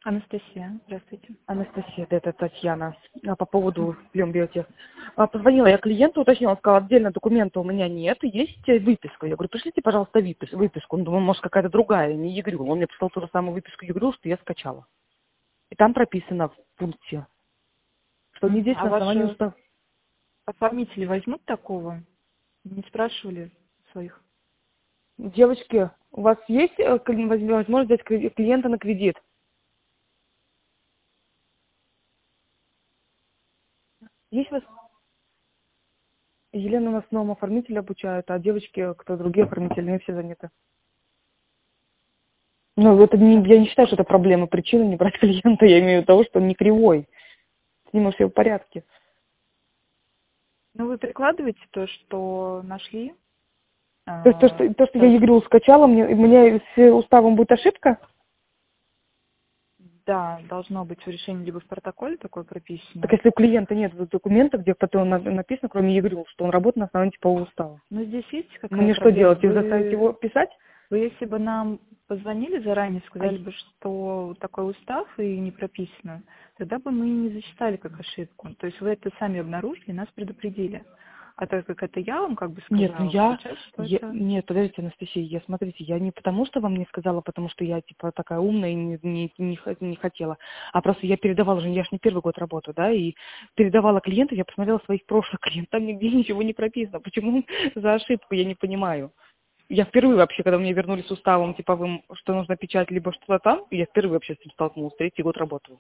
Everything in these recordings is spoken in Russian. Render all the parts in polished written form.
Анастасия, здравствуйте. Анастасия, да, это Татьяна. По поводу Плембиотех. Позвонила я клиенту, уточнила, он сказал, отдельно документа у меня нет, есть выписка. Я говорю, пришлите, пожалуйста, выписку. Он думал, может, какая-то другая, не ЕГРЮЛ. Он мне прислал ту же самую выписку ЕГРЮЛ, что я скачала. И там прописано в пункте, что не здесь А на основании ваши устава. оформители возьмут такого? Не спрашивали своих? Девочки, у вас есть возможность взять клиента на кредит? Есть у вас? Елена у нас новым оформителя обучает, а девочки, кто другие оформители, они все заняты. Ну, это не, я не считаю, что это проблема, причина не брать клиента, я имею в виду того, что он не кривой, с ним все в порядке. Ну, вы прикладываете то, что нашли? То есть то, что я Так, игру скачала, мне с уставом будет ошибка? да, должно быть в решении либо в протоколе такое Так прописано. если у клиента нет документа, где потом написано, кроме игры, что он работает на основании типового устава. Но здесь видите, какая Мне что проблема? делать, их заставить его писать? Вы если бы нам позвонили заранее, А, сказали бы, что такой устав и не прописано, тогда бы мы не засчитали как ошибку. То есть вы это сами обнаружили, нас предупредили. А так как это я вам как бы Нет, ну сказала, получается, что это... нет, подождите, Анастасия, смотрите, я не потому, что вам не сказала, потому что я, типа, такая умная и не хотела, а просто я передавала же, я ж не первый год работаю, да, и передавала клиенту, я посмотрела своих прошлых клиентов, там нигде ничего не прописано, почему за ошибку, я не понимаю. Я впервые вообще, когда мне вернули с уставом типовым, что нужно печать, либо что-то там, я впервые вообще с этим столкнулась, третий год работаю.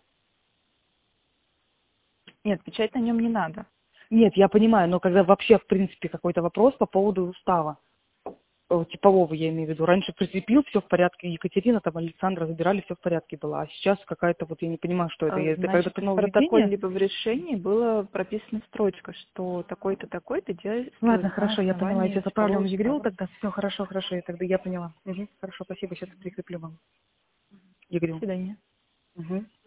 Нет, печать на нем не надо. Нет, я понимаю, но когда вообще, в принципе, какой-то вопрос по поводу устава, типового я имею в виду. Раньше прикрепил, все в порядке. Екатерина, там, Александра забирали, все в порядке было. А сейчас какая-то, вот я не понимаю, что это. Это Значит, когда-то в протоколе нововведение? либо в решении была прописана строчка, что такой-то, такой-то Ладно, действует на хорошо, я поняла. Я основании сейчас отправлю типового вам ЕГРЮЛ устава. тогда. Все, хорошо, тогда я поняла. Угу, хорошо, спасибо, сейчас прикреплю вам До ЕГРЮЛ. свидания. Угу.